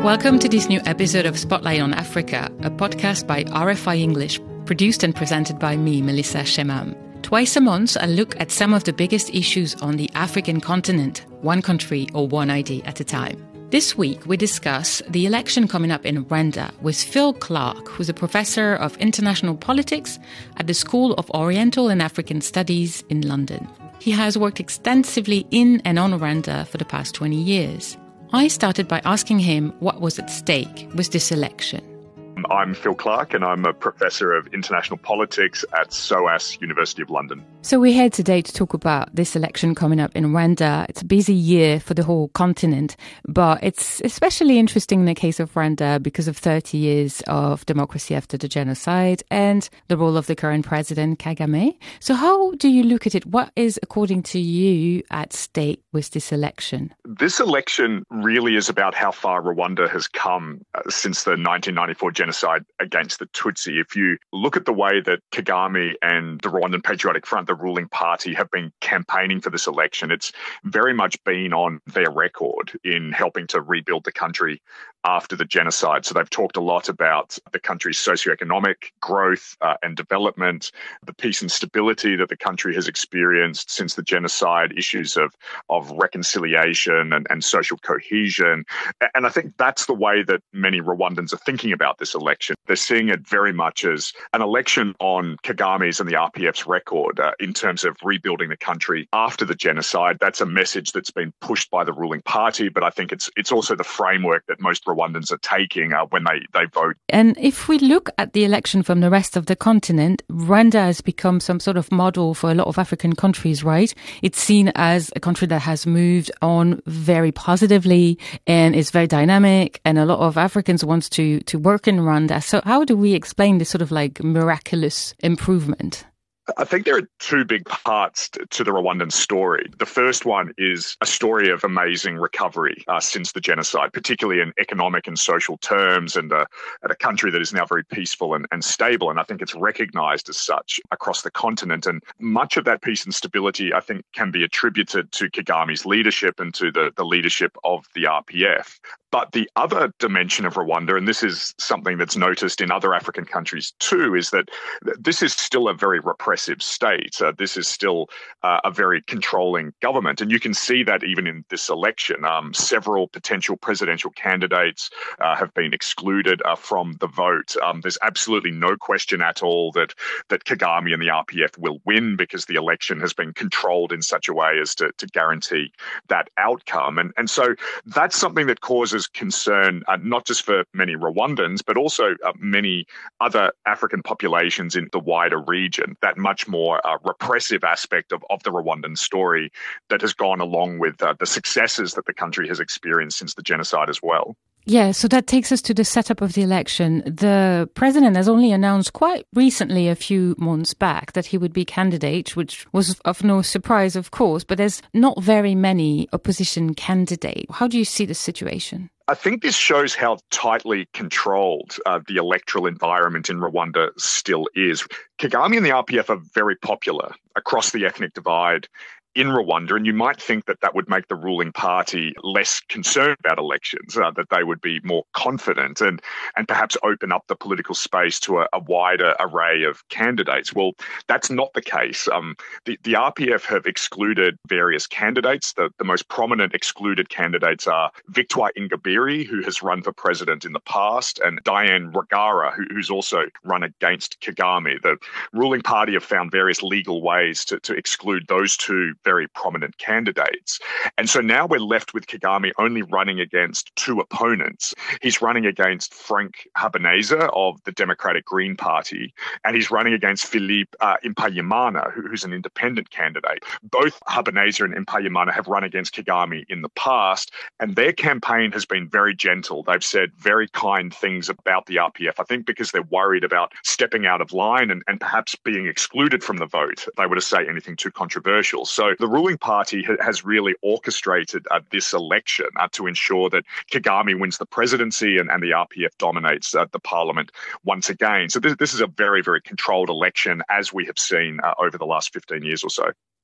Welcome to this new episode of Spotlight on Africa, a podcast by RFI English, produced and presented by me, Melissa Shemam. Twice a month, I look at some of the biggest issues on the African continent, one country or one idea at a time. This week, we discuss the election coming up in Rwanda with Phil Clark, who's a professor of international politics at the School of Oriental and African Studies in London. He has worked extensively in and on Rwanda for the past 20 years. I started by asking him what was at stake with this election. I'm Phil Clark and I'm a professor of international politics at SOAS, University of London. So we're here today to talk about this election coming up in Rwanda. It's a busy year for the whole continent, but it's especially interesting in the case of Rwanda because of 30 years of democracy after the genocide and the role of the current president, Kagame. So how do you look at it? What is, according to you, at stake with this election? This election really is about how far Rwanda has come since the 1994 genocide against the Tutsi. If you look at the way that Kagame and the Rwandan Patriotic Front, the ruling party, have been campaigning for this election, it's very much been on their record in helping to rebuild the country after the genocide. So they've talked a lot about the country's socioeconomic growth and development, the peace and stability that the country has experienced since the genocide, issues of reconciliation and social cohesion. And I think that's the way that many Rwandans are thinking about this election. They're seeing it very much as an election on Kagame's and the RPF's record in terms of rebuilding the country after the genocide. That's a message that's been pushed by the ruling party, but I think it's also the framework that most Rwandans are taking when they vote. And if we look at the election from the rest of the continent, Rwanda has become some sort of model for a lot of African countries, right? It's seen as a country that has moved on very positively and is very dynamic, and a lot of Africans want to work in Rwanda. So how do we explain this sort of like miraculous improvement? I think there are two big parts to the Rwandan story. The first one is a story of amazing recovery since the genocide, particularly in economic and social terms, and at a country that is now very peaceful and stable. And I think it's recognized as such across the continent. And much of that peace and stability, I think, can be attributed to Kagame's leadership and to the leadership of the RPF. But the other dimension of Rwanda, and this is something that's noticed in other African countries too, is that this is still a very repressive state. This is still a very controlling government. And you can see that even in this election. Several potential presidential candidates have been excluded from the vote. There's absolutely no question at all that Kagame and the RPF will win because the election has been controlled in such a way as to guarantee that outcome. And so that's something that causes concern, not just for many Rwandans, but also many other African populations in the wider region, that much more repressive aspect of the Rwandan story that has gone along with the successes that the country has experienced since the genocide as well. Yeah, so that takes us to the setup of the election. The president has only announced quite recently, a few months back, that he would be candidate, which was of no surprise, of course, but there's not very many opposition candidates. How do you see the situation? I think this shows how tightly controlled the electoral environment in Rwanda still is. Kagame and the RPF are very popular across the ethnic divide in Rwanda, and you might think that would make the ruling party less concerned about elections, that they would be more confident and perhaps open up the political space to a wider array of candidates. Well, that's not the case. The RPF have excluded various candidates. The most prominent excluded candidates are Victoire Ingabire, who has run for president in the past, and Diane Rwigara, who's also run against Kagame. The ruling party have found various legal ways to exclude those two very prominent candidates. And so now we're left with Kagame only running against two opponents. He's running against Frank Habineza of the Democratic Green Party, and he's running against Philippe Mpayimana, who's an independent candidate. Both Habineza and Mpayimana have run against Kagame in the past, and their campaign has been very gentle. They've said very kind things about the RPF, I think because they're worried about stepping out of line and perhaps being excluded from the vote if they were to say anything too controversial. So the ruling party has really orchestrated this election to ensure that Kagame wins the presidency and the RPF dominates the parliament once again. So this is a very, very controlled election, as we have seen over the last 15 years or so.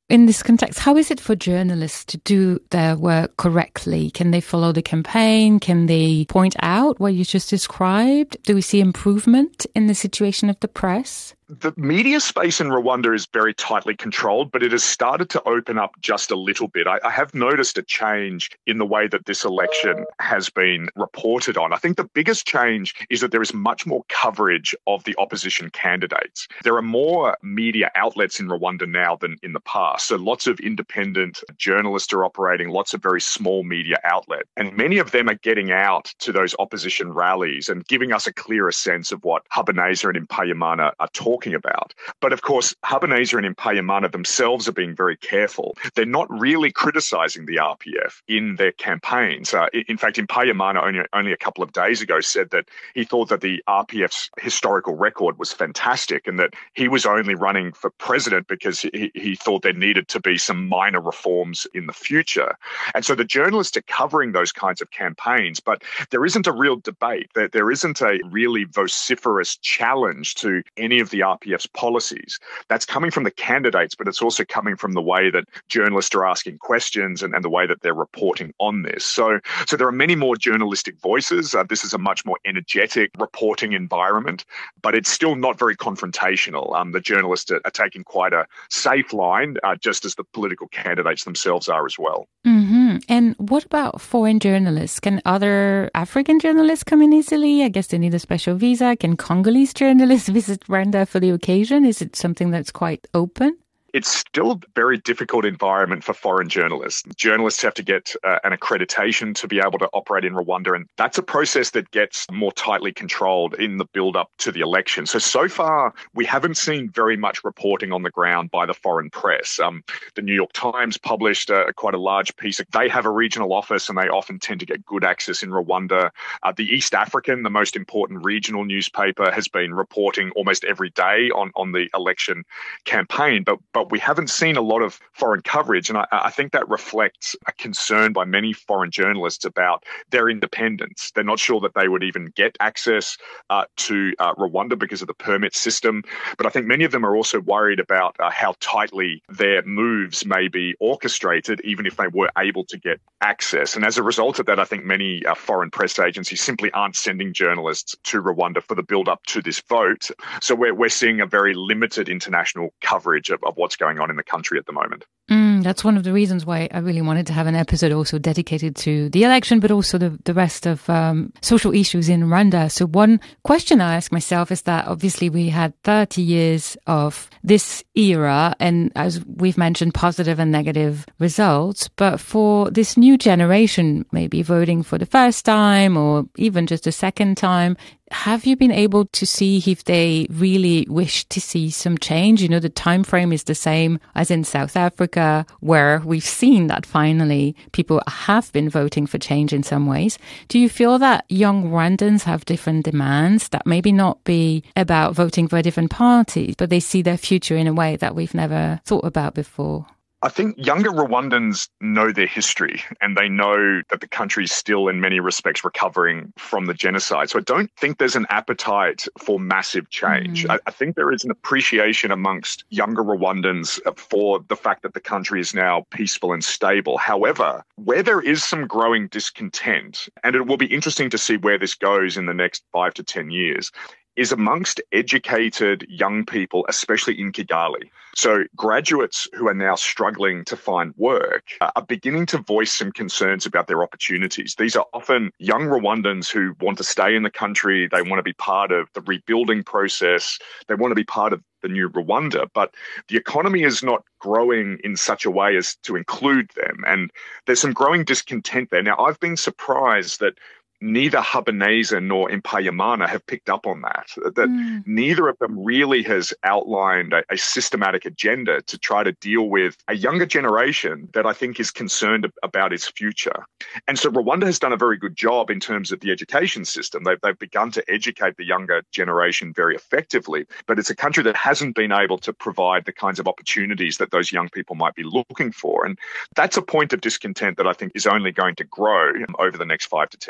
in this context, how is it for journalists to do their work correctly? Can they follow the campaign? Can they point out what you just described? Do we see improvement in the situation of the press? The media space in Rwanda is very tightly controlled, but it has started to open up just a little bit. I have noticed a change in the way that this election has been reported on. I think the biggest change is that there is much more coverage of the opposition candidates. There are more media outlets in Rwanda now than in the past. So lots of independent journalists are operating, lots of very small media outlets. And many of them are getting out to those opposition rallies and giving us a clearer sense of what Habineza and Mpayimana are talking about. But of course, Habineza and Mpayimana themselves are being very careful. They're not really criticizing the RPF in their campaigns. In fact, Mpayimana only a couple of days ago said that he thought that the RPF's historical record was fantastic and that he was only running for president because he thought there needed to be some minor reforms in the future. And so the journalists are covering those kinds of campaigns, but there isn't a real debate. There isn't a really vociferous challenge to any of the RPF's policies. That's coming from the candidates, but it's also coming from the way that journalists are asking questions and the way that they're reporting on this. So there are many more journalistic voices. This is a much more energetic reporting environment, but it's still not very confrontational. The journalists are taking quite a safe line, just as the political candidates themselves are as well. Mm-hmm. And what about foreign journalists? Can other African journalists come in easily? I guess they need a special visa. Can Congolese journalists visit Rwanda for the occasion? Is it something that's quite open? It's still a very difficult environment for foreign journalists. Journalists have to get an accreditation to be able to operate in Rwanda, and that's a process that gets more tightly controlled in the build-up to the election. So far, we haven't seen very much reporting on the ground by the foreign press. The New York Times published quite a large piece. They have a regional office, and they often tend to get good access in Rwanda. The East African, the most important regional newspaper, has been reporting almost every day on the election campaign, but we haven't seen a lot of foreign coverage, and I think that reflects a concern by many foreign journalists about their independence. They're not sure that they would even get access to Rwanda because of the permit system, but I think many of them are also worried about how tightly their moves may be orchestrated, even if they were able to get access. And as a result of that, I think many foreign press agencies simply aren't sending journalists to Rwanda for the build-up to this vote. So we're seeing a very limited international coverage of what's going on in the country at the moment. That's one of the reasons why I really wanted to have an episode also dedicated to the election, but also the rest of social issues in Rwanda. So one question I ask myself is that obviously we had 30 years of this era, and as we've mentioned, positive and negative results. But for this new generation, maybe voting for the first time or even just a second time, have you been able to see if they really wish to see some change? You know, the time frame is the same as in South Africa, where we've seen that finally people have been voting for change in some ways. Do you feel that young Rwandans have different demands that maybe not be about voting for a different party, but they see their future in a way that we've never thought about before? I think younger Rwandans know their history and they know that the country is still in many respects recovering from the genocide. So I don't think there's an appetite for massive change. I think there is an appreciation amongst younger Rwandans for the fact that the country is now peaceful and stable. However, where there is some growing discontent, and it will be interesting to see where this goes in the next 5 to 10 years, is amongst educated young people, especially in Kigali. So graduates who are now struggling to find work are beginning to voice some concerns about their opportunities. These are often young Rwandans who want to stay in the country. They want to be part of the rebuilding process. They want to be part of the new Rwanda, but the economy is not growing in such a way as to include them. And there's some growing discontent there. Now, I've been surprised that neither Habineza nor Mpayimana have picked up on that neither of them really has outlined a systematic agenda to try to deal with a younger generation that I think is concerned about its future. And so Rwanda has done a very good job in terms of the education system. They've begun to educate the younger generation very effectively, but it's a country that hasn't been able to provide the kinds of opportunities that those young people might be looking for. And that's a point of discontent that I think is only going to grow over the next 5 to 10 years.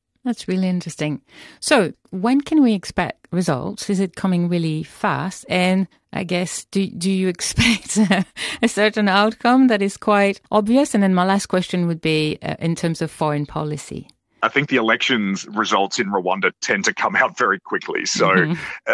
That's really interesting. So when can we expect results? Is it coming really fast? And I guess, do you expect a certain outcome that is quite obvious? And then my last question would be in terms of foreign policy. I think the elections results in Rwanda tend to come out very quickly. So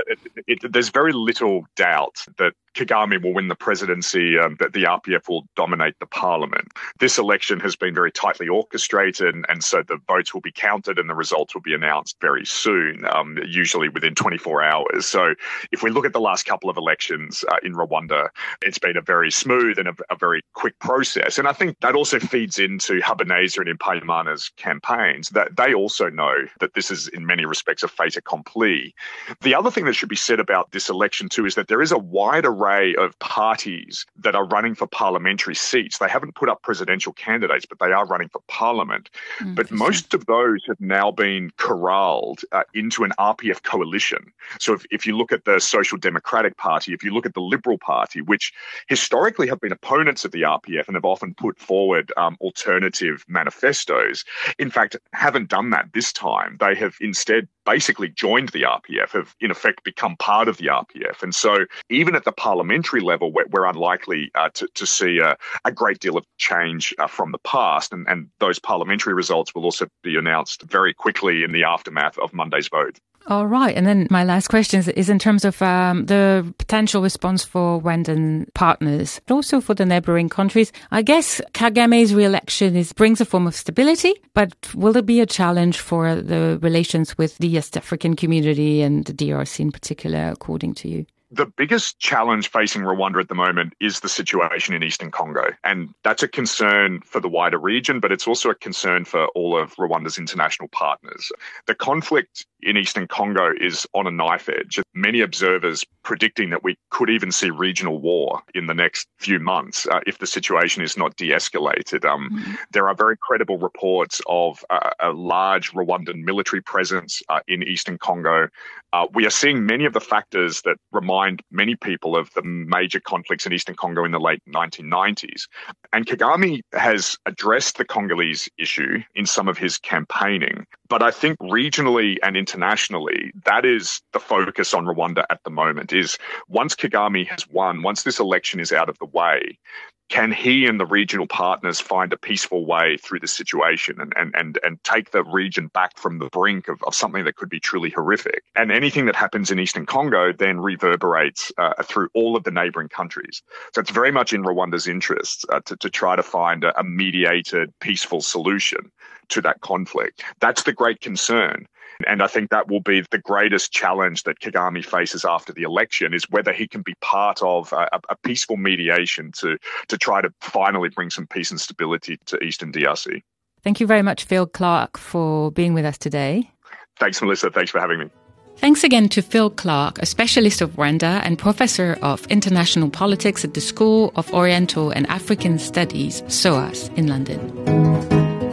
there's very little doubt that Kagame will win the presidency, that the RPF will dominate the parliament. This election has been very tightly orchestrated, and so the votes will be counted and the results will be announced very soon, usually within 24 hours. So if we look at the last couple of elections in Rwanda, it's been a very smooth and a very quick process. And I think that also feeds into Habineza and Mpayimana's campaigns, that they also know that this is in many respects a fait accompli. The other thing that should be said about this election too is that there is a wide array of parties that are running for parliamentary seats. They haven't put up presidential candidates, but they are running for parliament. But most of those have now been corralled into an RPF coalition. So if you look at the Social Democratic Party, if you look at the Liberal Party, which historically have been opponents of the RPF and have often put forward alternative manifestos, in fact, haven't done that this time. They have instead basically joined the RPF, have in effect become part of the RPF. And so even at the parliamentary level, we're unlikely to see a great deal of change from the past. And those parliamentary results will also be announced very quickly in the aftermath of Monday's vote. All right. And then my last question is in terms of the potential response for Rwandan partners, but also for the neighboring countries. I guess Kagame's re-election brings a form of stability, but will there be a challenge for the relations with the East African community and the DRC in particular, according to you? The biggest challenge facing Rwanda at the moment is the situation in Eastern Congo. And that's a concern for the wider region, but it's also a concern for all of Rwanda's international partners. The conflict in Eastern Congo is on a knife edge. Many observers predicting that we could even see regional war in the next few months if the situation is not de-escalated. There are very credible reports of a large Rwandan military presence in Eastern Congo. We are seeing many of the factors that remind many people of the major conflicts in Eastern Congo in the late 1990s. And Kagame has addressed the Congolese issue in some of his campaigning. But I think regionally and internationally, that is the focus on Rwanda at the moment, is once Kagame has won, once this election is out of the way, can he and the regional partners find a peaceful way through the situation and take the region back from the brink of something that could be truly horrific? And anything that happens in Eastern Congo then reverberates through all of the neighboring countries. So it's very much in Rwanda's interests to try to find a mediated, peaceful solution to that conflict. That's the great concern. And I think that will be the greatest challenge that Kagame faces after the election, is whether he can be part of a peaceful mediation to try to finally bring some peace and stability to Eastern DRC. Thank you very much, Phil Clark, for being with us today. Thanks, Melissa. Thanks for having me. Thanks again to Phil Clark, a specialist of Rwanda and professor of international politics at the School of Oriental and African Studies, SOAS, in London.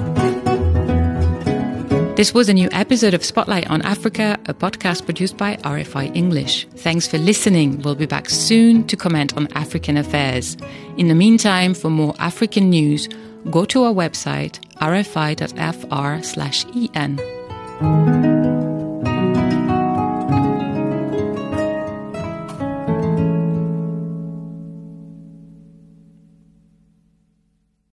This was a new episode of Spotlight on Africa, a podcast produced by RFI English. Thanks for listening. We'll be back soon to comment on African affairs. In the meantime, for more African news, go to our website, rfi.fr/en.